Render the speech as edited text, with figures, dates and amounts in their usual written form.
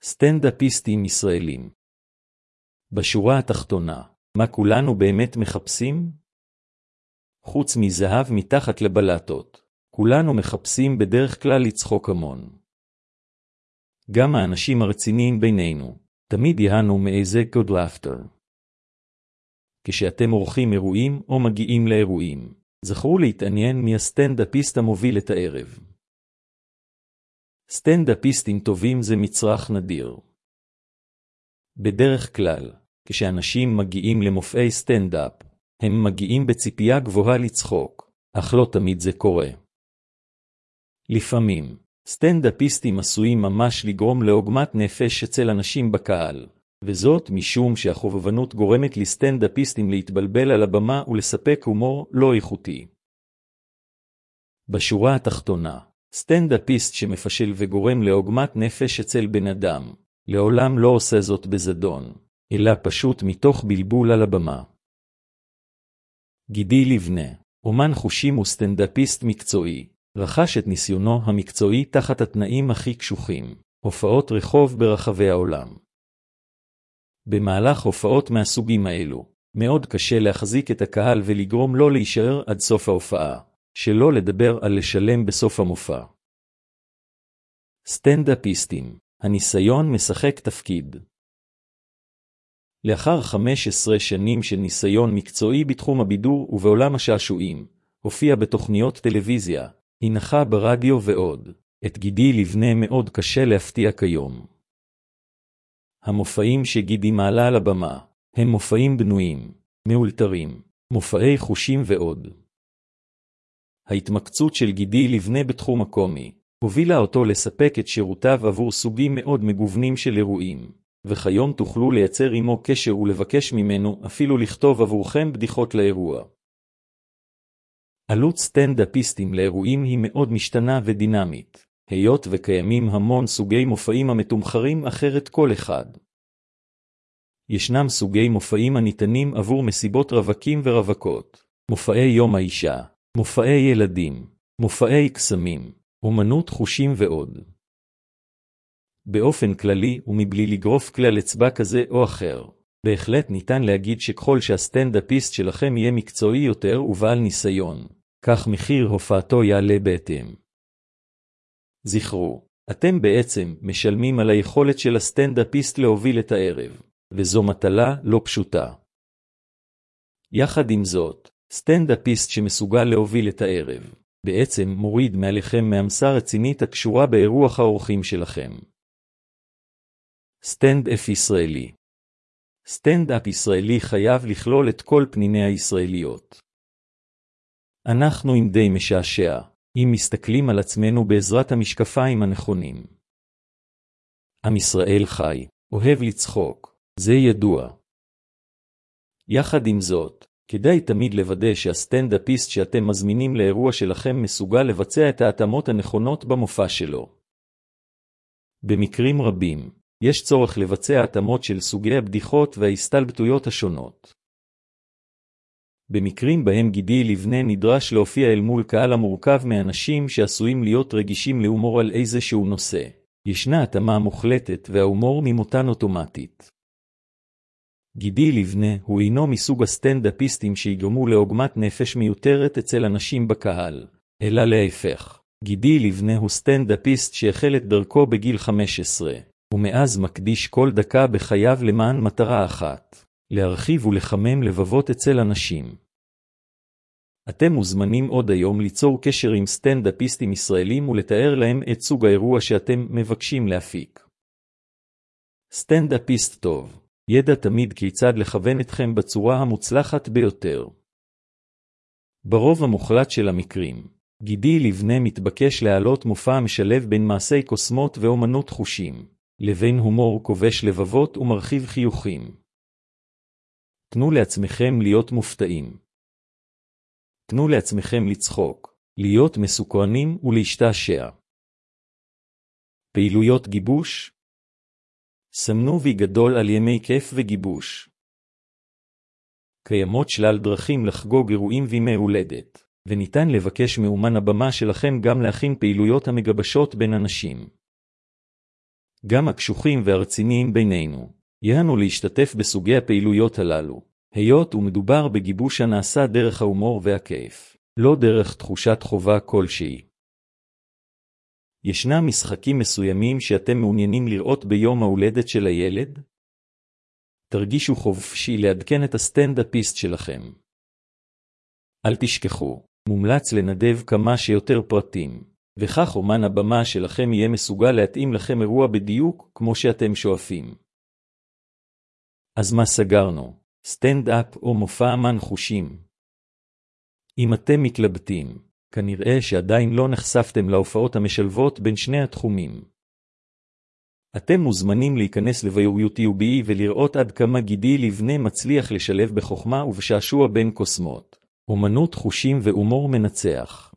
סטנדאפיסטים ישראלים. בשורה התחתונה, מה כולנו באמת מחפשים? חוץ מזהב מתחת לבלטות, כולנו מחפשים בדרך כלל לצחוק המון. גם האנשים הרציניים בינינו, תמיד יהנו מאיזה good laughter. כשאתם עורכים אירועים או מגיעים לאירועים, זכרו להתעניין מי הסטנדאפיסט המוביל את הערב. סטנדאפיסטים טובים זה מצרך נדיר. בדרך כלל, כשאנשים מגיעים למופעי סטנדאפ, הם מגיעים בציפייה גבוהה לצחוק, אך לא תמיד זה קורה. לפעמים, סטנדאפיסטים עשויים ממש לגרום לעוגמת נפש אצל אנשים בקהל, וזאת משום שהחובבנות גורמת לסטנדאפיסטים להתבלבל על הבמה ולספק הומור לא איכותי. בשורה התחתונה, סטנדאפיסט שמפשל וגורם לעוגמת נפש אצל בן אדם, לעולם לא עושה זאת בזדון, אלא פשוט מתוך בלבול על הבמה. גידי לבנה, אומן חושים וסטנדאפיסט מקצועי, רכש את ניסיונו המקצועי תחת התנאים הכי קשוחים, הופעות רחוב ברחבי העולם. במהלך הופעות מהסוגים האלו, מאוד קשה להחזיק את הקהל ולגרום לו להישאר עד סוף ההופעה, שלא לדבר על לשלם בסוף המופע. סטנדאפיסטים, הניסיון משחק תפקיד. לאחר 15 שנים של ניסיון מקצועי בתחום הבידור ובעולם השעשועים, הופיע בתוכניות טלוויזיה, הנחה ברדיו ועוד. את גידי לבנה מאוד קשה להפתיע כיום. המופעים שגידי מעלה על הבמה, הם מופעים בנויים, מאולתרים, מופעי חושים ועוד. ההתמקצות של גידי לבנה בתחום הקומי, הובילה אותו לספק את שירותיו עבור סוגים מאוד מגוונים של אירועים, וכיום תוכלו לייצר עמו קשר ולבקש ממנו אפילו לכתוב עבורכם בדיחות לאירוע. עלות סטנדאפיסטים לאירועים היא מאוד משתנה ודינמית, היות וקיימים המון סוגי מופעים המתומחרים אחרת כל אחד. ישנם סוגי מופעים הניתנים עבור מסיבות רווקים ורווקות, מופעי יום האישה, מופעי ילדים, מופעי קסמים, אומנות חושים ועוד. באופן כללי ומבלי לגרוף כלל אצבע כזה או אחר, בהחלט ניתן להגיד שככל שהסטנדאפיסט שלכם יהיה מקצועי יותר ובעל ניסיון, כך מחיר הופעתו יעלה בהתאם. זכרו, אתם בעצם משלמים על היכולת של הסטנדאפיסט להוביל את הערב, וזו מטלה לא פשוטה. יחד עם זאת, סטנדאפיסט שמסוגל להוביל את הערב, בעצם מוריד מעליכם מעמסה רצינית הקשורה באירוח האורחים שלכם. סטנדאפ ישראלי. סטנדאפ ישראלי חייב לכלול את כל פניני הישראליות. אנחנו עם די משעשע, אם מסתכלים על עצמנו בעזרת המשקפיים הנכונים. עם ישראל חי, אוהב לצחוק, זה ידוע. יחד עם זאת, כדאי תמיד לוודא שהסטנדאפיסט שאתם מזמינים לאירוע שלכם מסוגל לבצע את ההתאמות הנכונות במופע שלו. במקרים רבים, יש צורך לבצע התאמות של סוגי הבדיחות וההסתלבטויות השונות. במקרים בהם גידי לבנה נדרש להופיע אל מול קהל המורכב מאנשים שעשויים להיות רגישים להומור על איזשהו נושא, ישנה התאמה מוחלטת וההומור ממותן אוטומטית. גידי לבנה הוא אינו מסוג הסטנדאפיסטים שיגרמו לעוגמת נפש מיותרת אצל אנשים בקהל, אלא להפך. גידי לבנה הוא סטנדאפיסט שהחל את דרכו בגיל 15, ומאז מקדיש כל דקה בחייו למען מטרה אחת, להרחיב ולחמם לבבות אצל אנשים. אתם מוזמנים עוד היום ליצור קשר עם סטנדאפיסטים ישראלים ולתאר להם את סוג האירוע שאתם מבקשים להפיק. סטנדאפיסט טוב, ידע תמיד כיצד לכוון אתכם בצורה המוצלחת ביותר. ברוב המוחלט של המקרים, גידי לבנה מתבקש להעלות מופע משלב בין מעשי קוסמות ואומנות חושים, לבין הומור כובש לבבות ומרחיב חיוכים. תנו לעצמכם להיות מופתעים. תנו לעצמכם לצחוק, להיות מסוקרנים ולהשתעשע. פעילויות גיבוש. סמנו וי גדול על ימי כיף וגיבוש. קיימות שלל דרכים לחגוג אירועים וימי הולדת, וניתן לבקש מאומן הבמה שלכם גם להכין פעילויות המגבשות בין אנשים. גם הקשוחים והרציניים בינינו. יענו להשתתף בסוגי הפעילויות הללו, היות ומדובר בגיבוש הנעשה דרך ההומור והכיף, לא דרך תחושת חובה כלשהי. ישנם משחקים מסוימים שאתם מעוניינים לראות ביום ההולדת של הילד? תרגישו חופשי לעדכן את הסטנדאפיסט שלכם. אל תשכחו, מומלץ לנדב כמה שיותר פרטים, וכך אומן הבמה שלכם יהיה מסוגל להתאים לכם אירוע בדיוק כמו שאתם שואפים. אז מה סגרנו? סטנד-אפ או מופע אמן חושים? אם אתם מתלבטים, כנראה שעדיין לא נחשפתם להופעות המשלבות בין שני התחומים. אתם מוזמנים להיכנס ליוטיוב ולראות עד כמה גידי לבנה מצליח לשלב בחוכמה ובשעשוע בין קוסמות, אומנות חושים והומור מנצח.